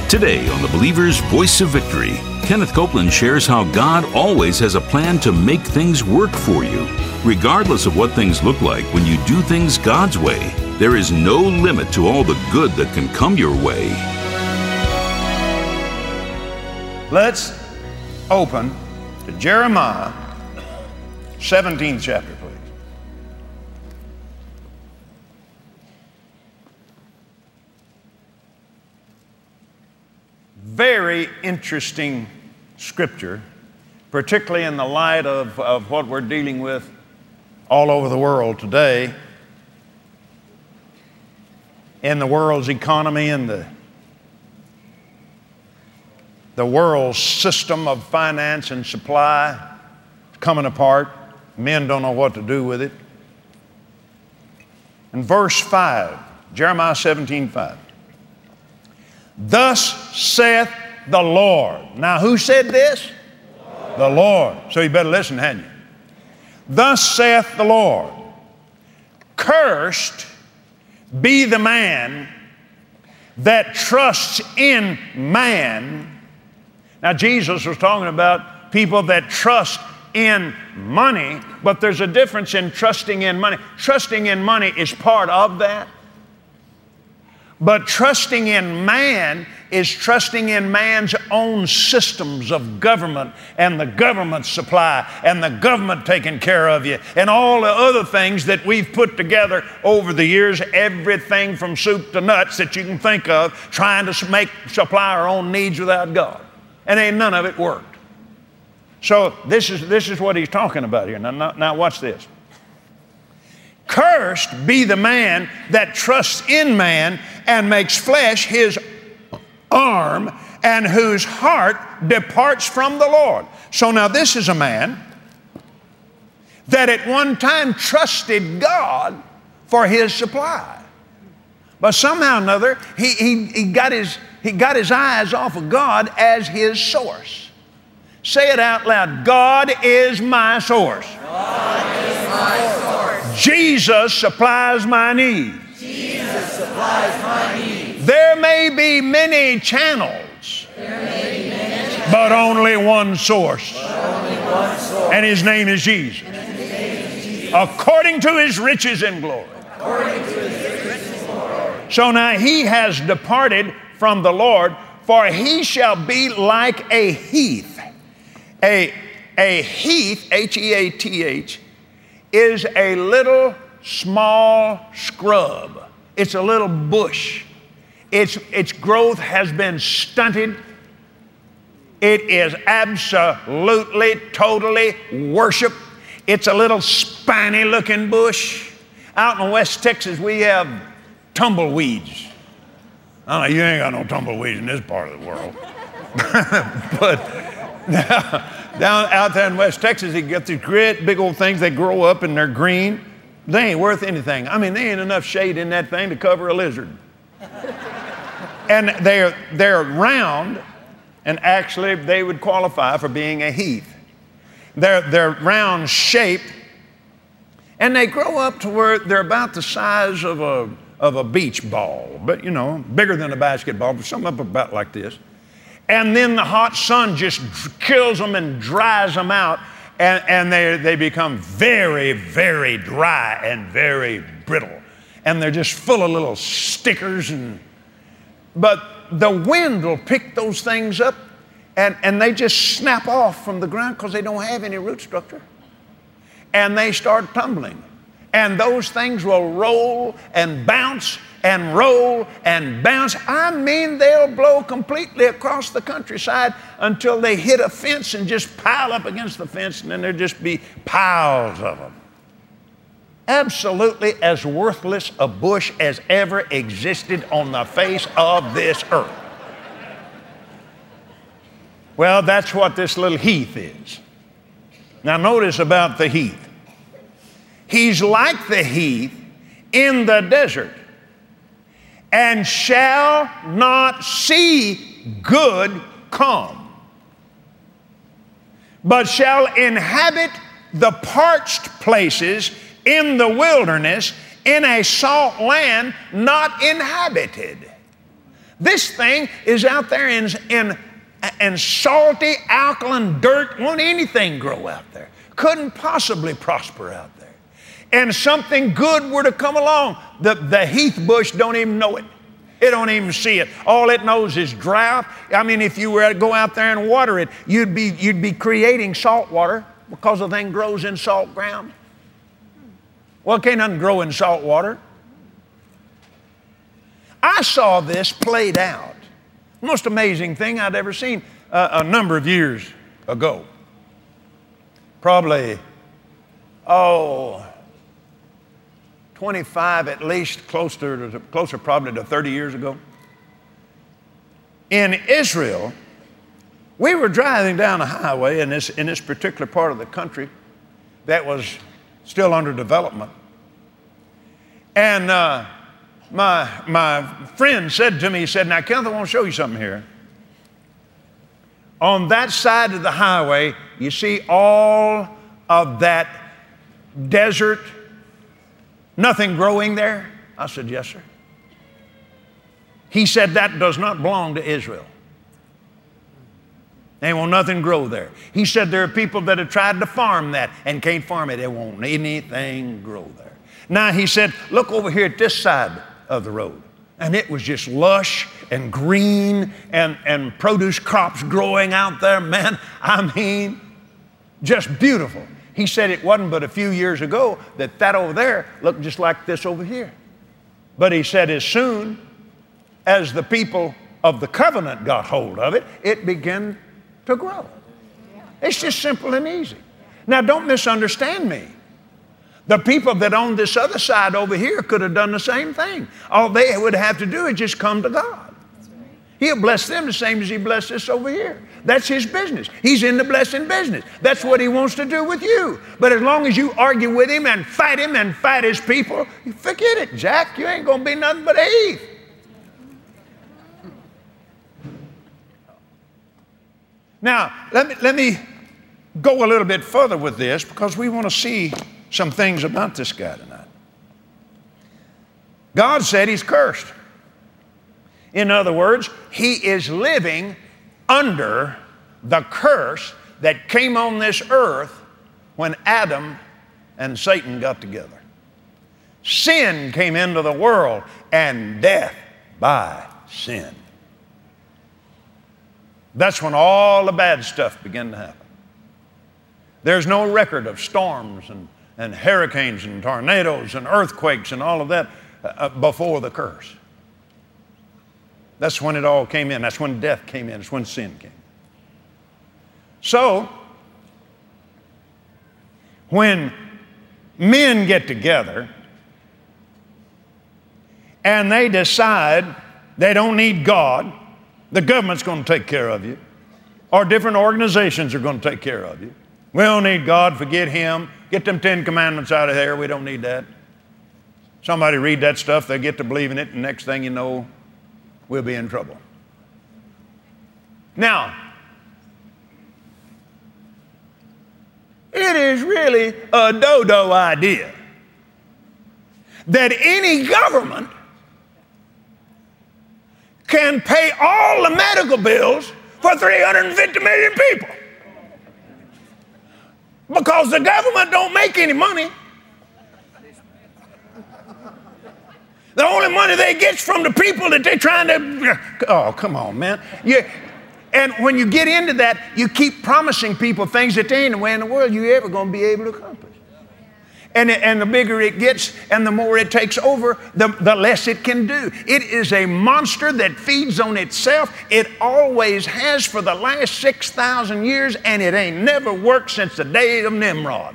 Today on The Believer's Voice of Victory, Kenneth Copeland shares how God always has a plan to make things work for you. Regardless of what things look like when you do things God's way, there is no limit to all the good that can come your way. Let's open to Jeremiah 17th chapter, please. Very interesting scripture, particularly in the light of what we're dealing with all over the world today, in the world's economy and the world's system of finance and supply coming apart. Men don't know what to do with it. In verse 5, Jeremiah 17:5. Thus saith the Lord. Now, who said this? The Lord. So you better listen, hadn't you? Thus saith the Lord, cursed be the man that trusts in man. Now, Jesus was talking about people that trust in money, but there's a difference in trusting in money. Trusting in money is part of that. But trusting in man is trusting in man's own systems of government and the government supply and the government taking care of you and all the other things that we've put together over the years, everything from soup to nuts that you can think of, trying to supply our own needs without God. And ain't none of it worked. So this is what he's talking about here. Now watch this. Cursed be the man that trusts in man and makes flesh his arm, and whose heart departs from the Lord. So now this is a man that at one time trusted God for his supply. But somehow or another, he got his eyes off of God as his source. Say it out loud. God is my source. God is my source. Jesus supplies my needs. Jesus supplies my needs. There may be many channels, but only one source. And his name is Jesus. According to his riches and glory. So now he has departed from the Lord, for he shall be like a heath. A heath, H-E-A-T-H, is a little small scrub. It's a little bush. Its growth has been stunted. It is absolutely, totally worship. It's a little spiny looking bush. Out in West Texas, we have tumbleweeds. I don't know, you ain't got no tumbleweeds in this part of the world. But down out there in West Texas, you get these great big old things. They grow up and they're green. They ain't worth anything. I mean, there ain't enough shade in that thing to cover a lizard. And they're round, and actually they would qualify for being a heath. They're round shaped, and they grow up to where they're about the size of a beach ball, but you know, bigger than a basketball, but something up about like this. And then the hot sun just kills them and dries them out, and they become very, very dry and very brittle. And they're just full of little stickers. But the wind will pick those things up, and they just snap off from the ground because they don't have any root structure. And they start tumbling. And those things will roll and bounce and roll and bounce. I mean, they'll blow completely across the countryside until they hit a fence and just pile up against the fence, and then there'll just be piles of them. Absolutely as worthless a bush as ever existed on the face of this earth. Well, that's what this little heath is. Now notice about the heath. He's like the heath in the desert, and shall not see good come, but shall inhabit the parched places in the wilderness, in a salt land not inhabited. This thing is out there in salty, alkaline dirt. Won't anything grow out there. Couldn't possibly prosper out there. And something good were to come along, the heath bush don't even know it. It don't even see it. All it knows is drought. I mean, if you were to go out there and water it, you'd be creating salt water because the thing grows in salt ground. Well, can't nothing grow in salt water. I saw this played out. Most amazing thing I'd ever seen a number of years ago. Probably, 25 at least, closer probably to 30 years ago. In Israel, we were driving down a highway in this particular part of the country that was still under development. And my friend said to me, he said, now, Kenneth, I want to show you something here. On that side of the highway, you see all of that desert, nothing growing there? I said, yes, sir. He said, that does not belong to Israel. They won't nothing grow there. He said, there are people that have tried to farm that and can't farm it. They won't anything grow there. Now, he said, look over here at this side of the road. And it was just lush and green and produce crops growing out there, man. I mean, just beautiful. He said it wasn't but a few years ago that over there looked just like this over here. But he said as soon as the people of the covenant got hold of it, it began to grow. It's just simple and easy. Now, don't misunderstand me. The people that on this other side over here could have done the same thing. All they would have to do is just come to God. He'll bless them the same as He blessed us over here. That's His business. He's in the blessing business. That's what He wants to do with you. But as long as you argue with Him and fight His people, forget it, Jack. You ain't going to be nothing but a heath. Now, let me go a little bit further with this because we want to see some things about this guy tonight. God said he's cursed. In other words, he is living under the curse that came on this earth when Adam and Satan got together. Sin came into the world and death by sin. That's when all the bad stuff began to happen. There's no record of storms and hurricanes and tornadoes and earthquakes and all of that before the curse. That's when it all came in. That's when death came in. That's when sin came. So, when men get together and they decide they don't need God, the government's going to take care of you, or different organizations are going to take care of you. We don't need God, forget Him. Get them 10 Commandments out of there. We don't need that. Somebody read that stuff, they get to believing it, and next thing you know, we'll be in trouble. Now, it is really a dodo idea that any government can pay all the medical bills for 350 million people. Because the government don't make any money. The only money they get's from the people that they're trying to, oh, come on, man. And when you get into that, you keep promising people things that there ain't no way in the world you're ever going to be able to accomplish. And the bigger it gets and the more it takes over, the less it can do. It is a monster that feeds on itself. It always has for the last 6,000 years, and it ain't never worked since the day of Nimrod.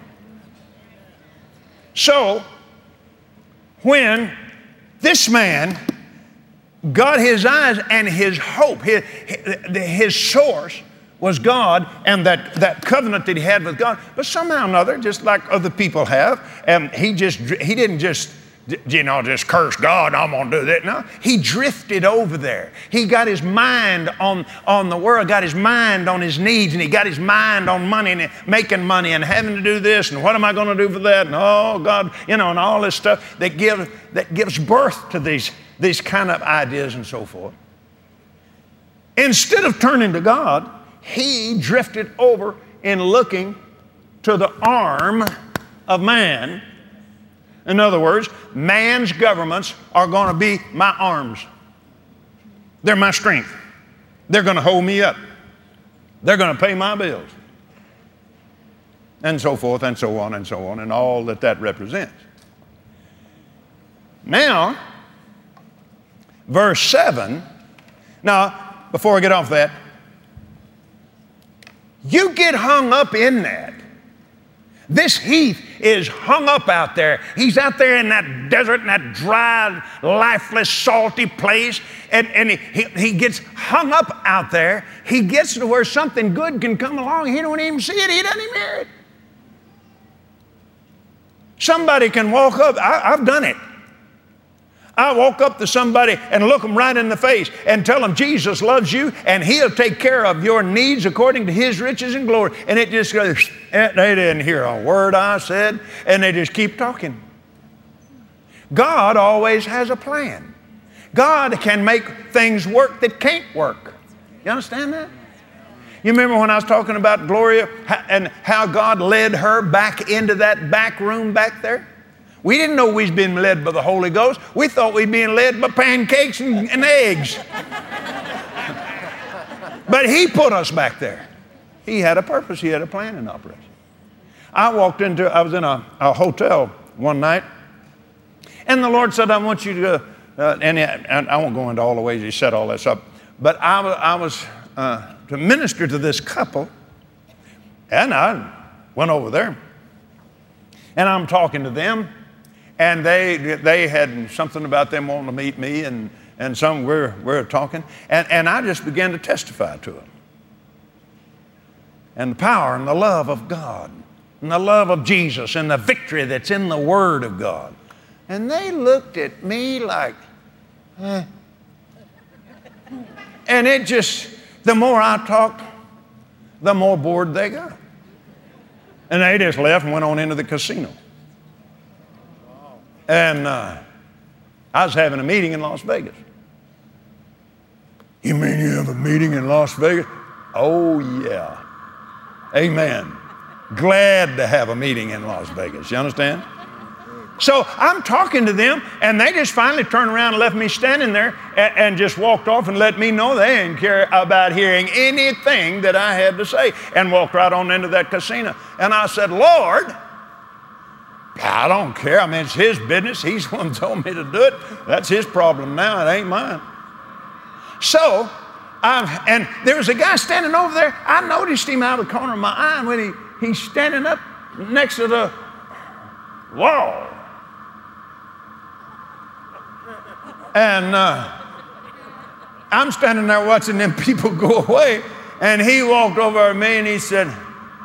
So, when this man got his eyes and his hope, his source was God and that covenant that he had with God. But somehow or another, just like other people have, and he didn't just curse God, I'm going to do that. No, he drifted over there. He got his mind on the world, got his mind on his needs, and he got his mind on money and making money and having to do this and what am I going to do for that? And oh, God, and all this stuff that gives birth to these kind of ideas and so forth. Instead of turning to God, he drifted over in looking to the arm of man. In other words, man's governments are going to be my arms. They're my strength. They're going to hold me up. They're going to pay my bills. And so forth and so on and so on, and all that represents. Now, verse 7. Now, before I get off that, you get hung up in that. This Heath is hung up out there. He's out there in that desert, in that dry, lifeless, salty place, and he gets hung up out there. He gets to where something good can come along. He don't even see it. He doesn't even hear it. Somebody can walk up. I've done it. I walk up to somebody and look them right in the face and tell them Jesus loves you and he'll take care of your needs according to his riches and glory. And it just goes, they didn't hear a word I said, and they just keep talking. God always has a plan. God can make things work that can't work. You understand that? You remember when I was talking about Gloria and how God led her back into that back room back there? We didn't know we was being led by the Holy Ghost. We thought we were being led by pancakes and eggs. But he put us back there. He had a purpose. He had a plan in operation. I was in a hotel one night, and the Lord said, I want you to, and I won't go into all the ways he set all this up, but I was to minister to this couple, and I went over there, and I'm talking to them. And they had something about them wanting to meet me, and some we're talking. And I just began to testify to them. And the power and the love of God, and the love of Jesus, and the victory that's in the Word of God. And they looked at me like, eh. And it just, the more I talked, the more bored they got. And they just left and went on into the casino. And I was having a meeting in Las Vegas. You mean you have a meeting in Las Vegas? Oh, yeah. Amen. Glad to have a meeting in Las Vegas. You understand? So I'm talking to them, and they just finally turned around and left me standing there and just walked off and let me know they didn't care about hearing anything that I had to say, and walked right on into that casino. And I said, Lord, I don't care. I mean, it's his business. He's the one who told me to do it. That's his problem now. It ain't mine. So, and there was a guy standing over there. I noticed him out of the corner of my eye when he's standing up next to the wall. And I'm standing there watching them people go away. And he walked over to me and he said,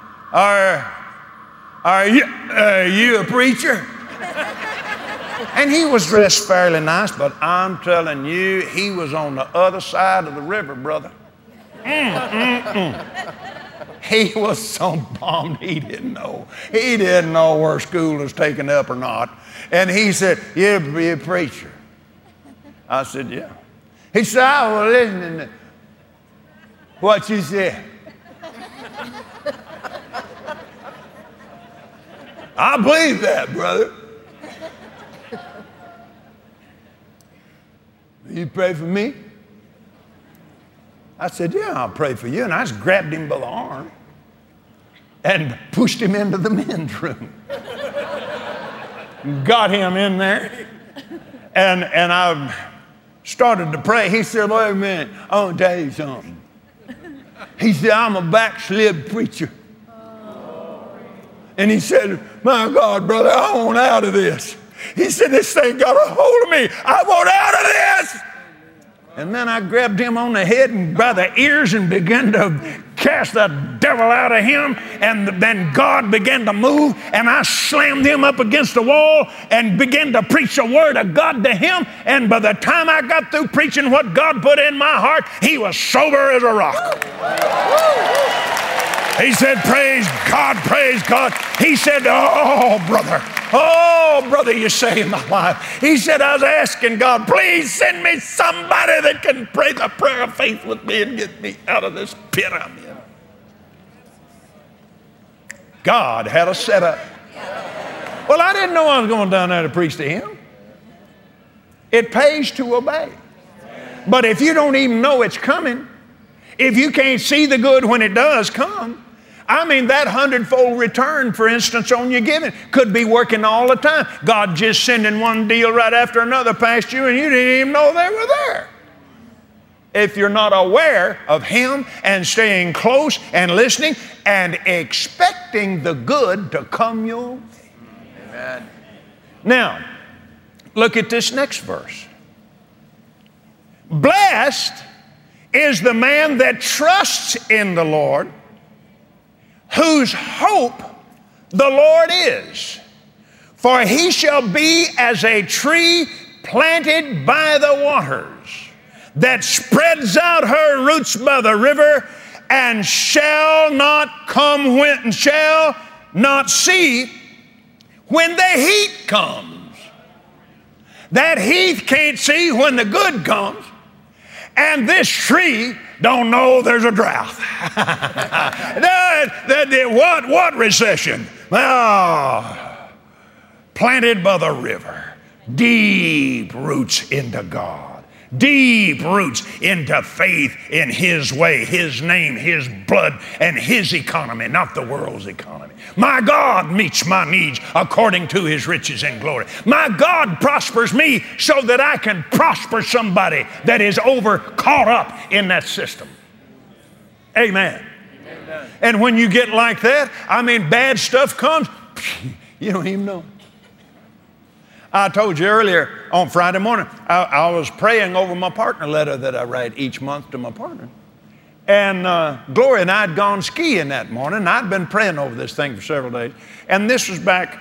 Are you a preacher? And he was dressed fairly nice, but I'm telling you, he was on the other side of the river, brother. He was so bummed he didn't know. He didn't know where school was taken up or not. And he said, you be a preacher? I said, yeah. He said, I was listening to what you said. I believe that, brother. You pray for me? I said, yeah, I'll pray for you. And I just grabbed him by the arm and pushed him into the men's room. Got him in there. And I started to pray. He said, wait a minute, I want to tell you something. He said, I'm a backslid preacher. And he said, my God, brother, I want out of this. He said, this thing got a hold of me. I want out of this. And then I grabbed him on the head and by the ears and began to cast the devil out of him. And then God began to move, and I slammed him up against the wall and began to preach the word of God to him. And by the time I got through preaching what God put in my heart, he was sober as a rock. He said, praise God, praise God. He said, oh, brother, oh, Oh, brother, you saved my life. He said, I was asking God, please send me somebody that can pray the prayer of faith with me and get me out of this pit I'm in. God had a setup. Well, I didn't know I was going down there to preach to him. It pays to obey. But if you don't even know it's coming, if you can't see the good when it does come, I mean, that 100-fold return, for instance, on your giving could be working all the time. God just sending one deal right after another past you and you didn't even know they were there. If you're not aware of him and staying close and listening and expecting the good to come your way. Amen. Now, look at this next verse. Blessed is the man that trusts in the Lord, whose hope the Lord is. For he shall be as a tree planted by the waters, that spreads out her roots by the river, and shall not see when the heat comes. That heat can't see when the good comes. And this tree don't know there's a drought. What recession? Oh, planted by the river. Deep roots into God. Deep roots into faith in his way, his name, his blood, and his economy, not the world's economy. My God meets my needs according to his riches and glory. My God prospers me so that I can prosper somebody that is caught up in that system. Amen. Amen. And when you get like that, I mean, bad stuff comes, you don't even know. I told you earlier on Friday morning, I was praying over my partner letter that I write each month to my partner. And Gloria and I had gone skiing that morning. I'd been praying over this thing for several days. And this was back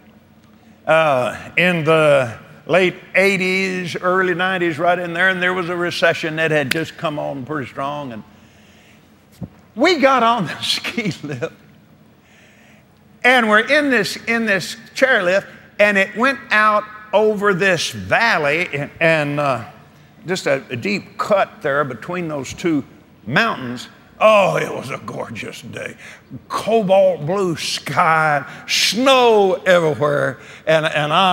in the late 80s, early 90s, right in there. And there was a recession that had just come on pretty strong. And we got on the ski lift. And we're in this chairlift. And it went out over this valley and just a deep cut there between those two mountains. Oh, it was a gorgeous day. Cobalt blue sky, snow everywhere. And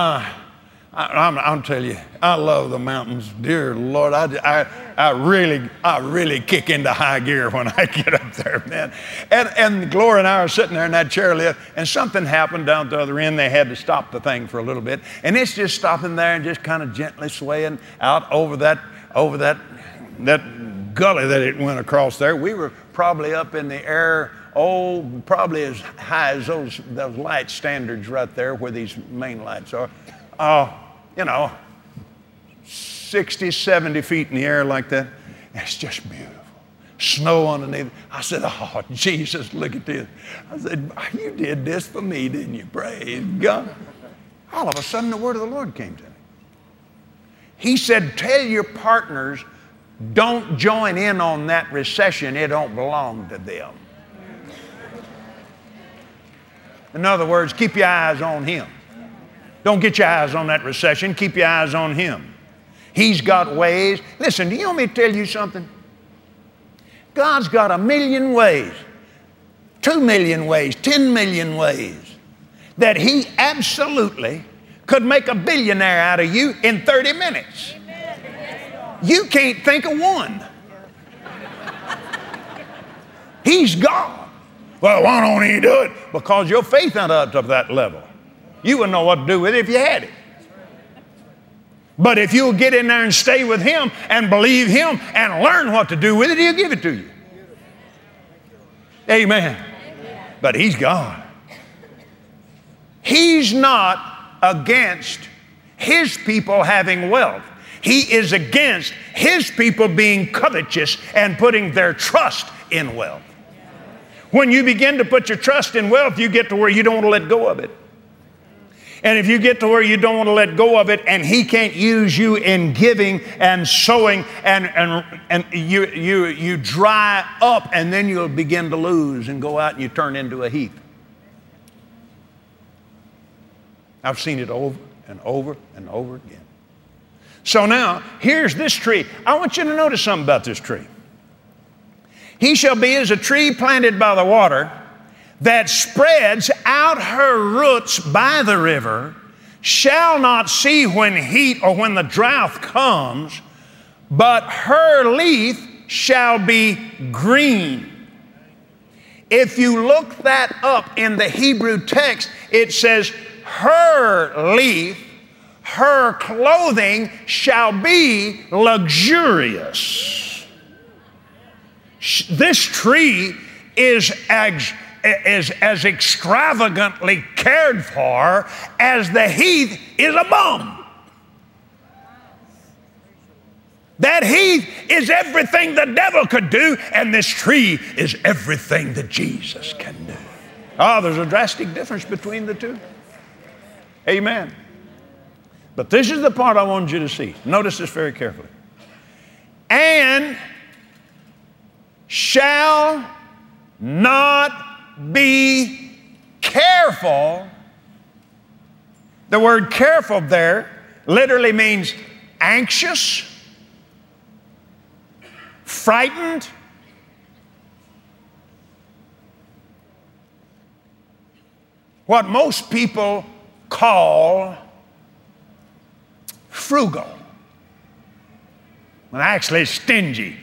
I'll tell you, I love the mountains. Dear Lord, I really kick into high gear when I get up there, man. And Gloria and I are sitting there in that chairlift, and something happened down at the other end. They had to stop the thing for a little bit, and it's just stopping there and just kind of gently swaying out over that gully that it went across there. We were probably up in the air, probably as high as those light standards right there where these main lights are. 60, 70 feet in the air like that. It's just beautiful. Snow underneath. I said, oh, Jesus, look at this. I said, you did this for me, didn't you? Praise God. All of a sudden, the word of the Lord came to me. He said, tell your partners, don't join in on that recession. It don't belong to them. In other words, keep your eyes on him. Don't get your eyes on that recession. Keep your eyes on him. He's got ways. Listen, do you want me to tell you something? God's got 1 million ways, 2 million ways, 10 million ways that he absolutely could make a billionaire out of you in 30 minutes. You can't think of one. He's God. Well, why don't he do it? Because your faith ain't up to that level. You wouldn't know what to do with it if you had it. But if you'll get in there and stay with him and believe him and learn what to do with it, he'll give it to you. Amen. But he's God. He's not against his people having wealth. He is against his people being covetous and putting their trust in wealth. When you begin to put your trust in wealth, you get to where you don't want to let go of it. And if you get to where you don't want to let go of it and he can't use you in giving and sowing and you dry up, and then you'll begin to lose and go out and you turn into a heap. I've seen it over and over and over again. So now, here's this tree. I want you to notice something about this tree. He shall be as a tree planted by the water that spreads out her roots by the river, shall not see when heat or when the drought comes, but her leaf shall be green. If you look that up in the Hebrew text, it says, her leaf, her clothing shall be luxurious. This tree is as extravagantly cared for as the heath is a bum. That heath is everything the devil could do, and this tree is everything that Jesus can do. Oh, there's a drastic difference between the two. Amen. But this is the part I want you to see. Notice this very carefully. And shall not be careful. The word careful there literally means anxious, frightened, what most people call frugal, when actually stingy.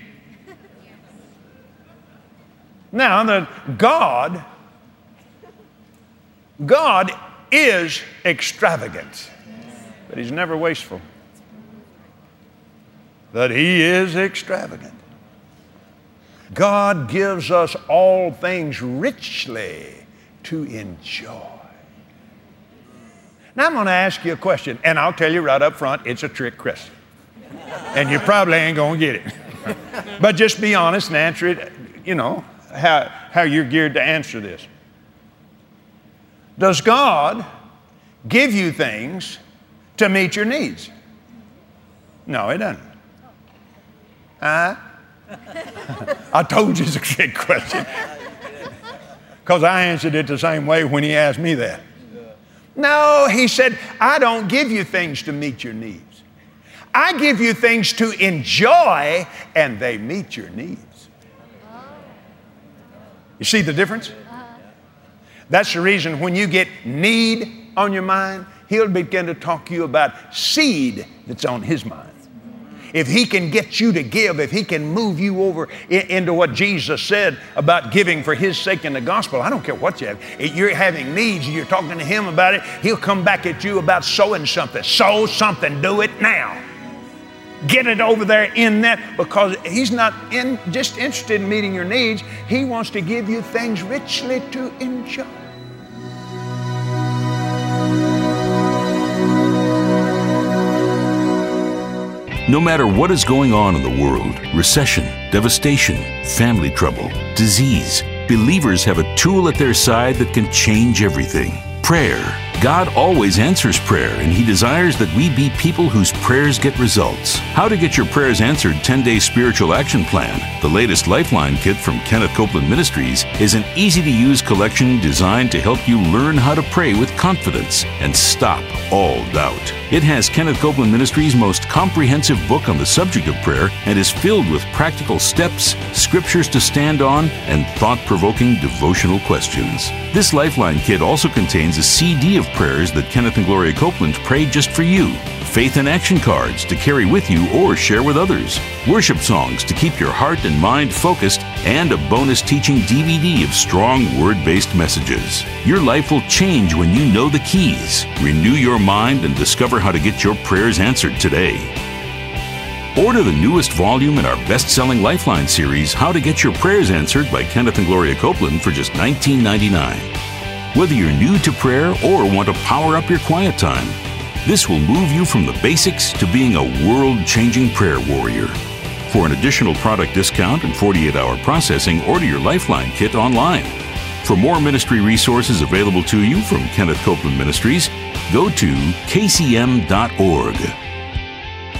Now, God is extravagant, but He's never wasteful. But He is extravagant. God gives us all things richly to enjoy. Now I'm going to ask you a question, and I'll tell you right up front, it's a trick question. And you probably ain't going to get it. But just be honest and answer it, you know, how you're geared to answer this. Does God give you things to meet your needs? No, He doesn't. I told you it's a trick question. Because I answered it the same way when He asked me that. No, He said, I don't give you things to meet your needs. I give you things to enjoy, and they meet your needs. You see the difference? That's the reason when you get need on your mind, He'll begin to talk to you about seed that's on His mind. If He can get you to give, if He can move you over into what Jesus said about giving for His sake in the gospel, I don't care what you have. If you're having needs and you're talking to Him about it, He'll come back at you about sowing something. Sow something, do it now. Get it over there in that, because He's not just interested in meeting your needs. He wants to give you things richly to enjoy. No matter what is going on in the world, recession, devastation, family trouble, disease, believers have a tool at their side that can change everything: prayer. God always answers prayer, and He desires that we be people whose prayers get results. How to Get Your Prayers Answered 10-Day Spiritual Action Plan, the latest Lifeline kit from Kenneth Copeland Ministries, is an easy-to-use collection designed to help you learn how to pray with confidence and stop all doubt. It has Kenneth Copeland Ministries' most comprehensive book on the subject of prayer and is filled with practical steps, scriptures to stand on, and thought-provoking devotional questions. This Lifeline kit also contains a CD of prayers that Kenneth and Gloria Copeland prayed just for you, faith and action cards to carry with you or share with others, worship songs to keep your heart and mind focused, and a bonus teaching DVD of strong word-based messages. Your life will change when you know the keys. Renew your mind and discover how to get your prayers answered today. Order the newest volume in our best-selling Lifeline series, How to Get Your Prayers Answered by Kenneth and Gloria Copeland, for just $19.99. Whether you're new to prayer or want to power up your quiet time, this will move you from the basics to being a world-changing prayer warrior. For an additional product discount and 48-hour processing, order your Lifeline kit online. For more ministry resources available to you from Kenneth Copeland Ministries, go to kcm.org.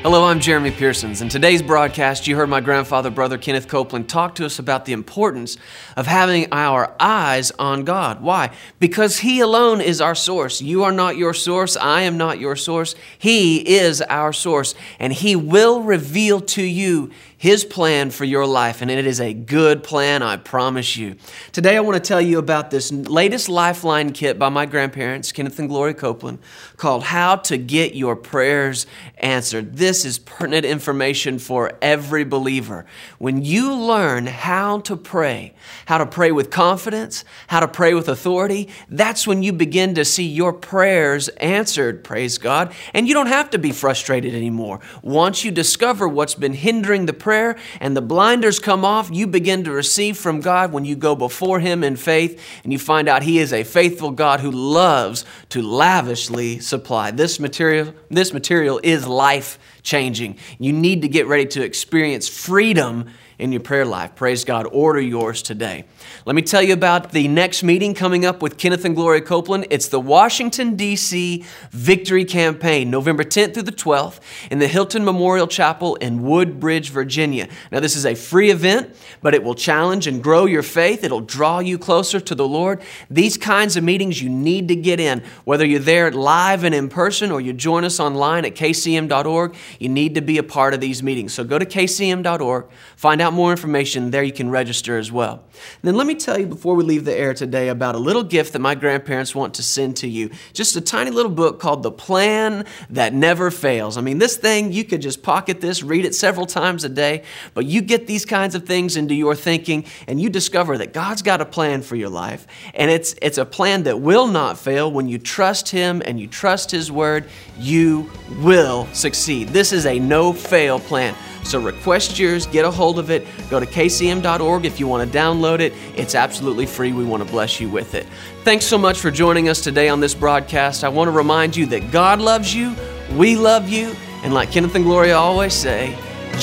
Hello, I'm Jeremy Pearsons. In today's broadcast, you heard my grandfather, Brother Kenneth Copeland, talk to us about the importance of having our eyes on God. Why? Because He alone is our source. You are not your source. I am not your source. He is our source, and He will reveal to you His plan for your life, and it is a good plan, I promise you. Today, I want to tell you about this latest Lifeline kit by my grandparents, Kenneth and Gloria Copeland, called How to Get Your Prayers Answered. This is pertinent information for every believer. When you learn how to pray with confidence, how to pray with authority, that's when you begin to see your prayers answered, praise God, and you don't have to be frustrated anymore. Once you discover what's been hindering the prayer and the blinders come off, you begin to receive from God when you go before Him in faith and you find out He is a faithful God who loves to lavishly supply. This material is life-changing. You need to get ready to experience freedom in your prayer life. Praise God. Order yours today. Let me tell you about the next meeting coming up with Kenneth and Gloria Copeland. It's the Washington, D.C. Victory Campaign, November 10th through the 12th in the Hilton Memorial Chapel in Woodbridge, Virginia. Now, this is a free event, but it will challenge and grow your faith. It'll draw you closer to the Lord. These kinds of meetings you need to get in. Whether you're there live and in person or you join us online at kcm.org, you need to be a part of these meetings. So go to kcm.org, find out more information. There you can register as well. Then let me tell you before we leave the air today about a little gift that my grandparents want to send to you. Just a tiny little book called The Plan That Never Fails. I mean, this thing, you could just pocket this, read it several times a day, but you get these kinds of things into your thinking and you discover that God's got a plan for your life. And it's a plan that will not fail. When you trust Him and you trust His Word, you will succeed. This is a no-fail plan. So request yours, get a hold of it, go to kcm.org if you want to download it. It's absolutely free. We want to bless you with it. Thanks so much for joining us today on this broadcast. I want to remind you that God loves you, we love you, and like Kenneth and Gloria always say,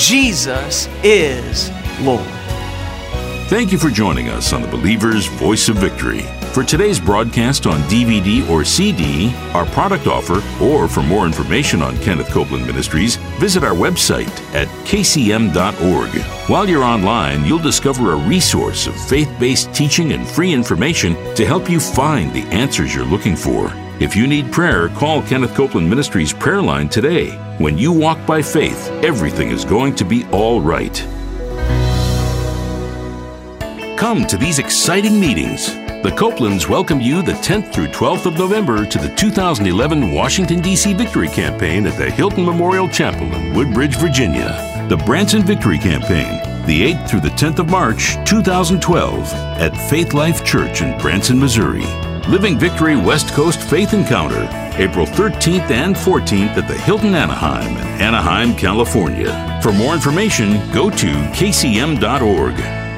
Jesus is Lord. Thank you for joining us on the Believer's Voice of Victory. For today's broadcast on DVD or CD, our product offer, or for more information on Kenneth Copeland Ministries, visit our website at kcm.org. While you're online, you'll discover a resource of faith-based teaching and free information to help you find the answers you're looking for. If you need prayer, call Kenneth Copeland Ministries prayer line today. When you walk by faith, everything is going to be all right. Come to these exciting meetings. The Copelands welcome you the 10th through 12th of November to the 2011 Washington, D.C. Victory Campaign at the Hilton Memorial Chapel in Woodbridge, Virginia. The Branson Victory Campaign, the 8th through the 10th of March, 2012 at Faith Life Church in Branson, Missouri. Living Victory West Coast Faith Encounter, April 13th and 14th at the Hilton Anaheim in Anaheim, California. For more information, go to kcm.org.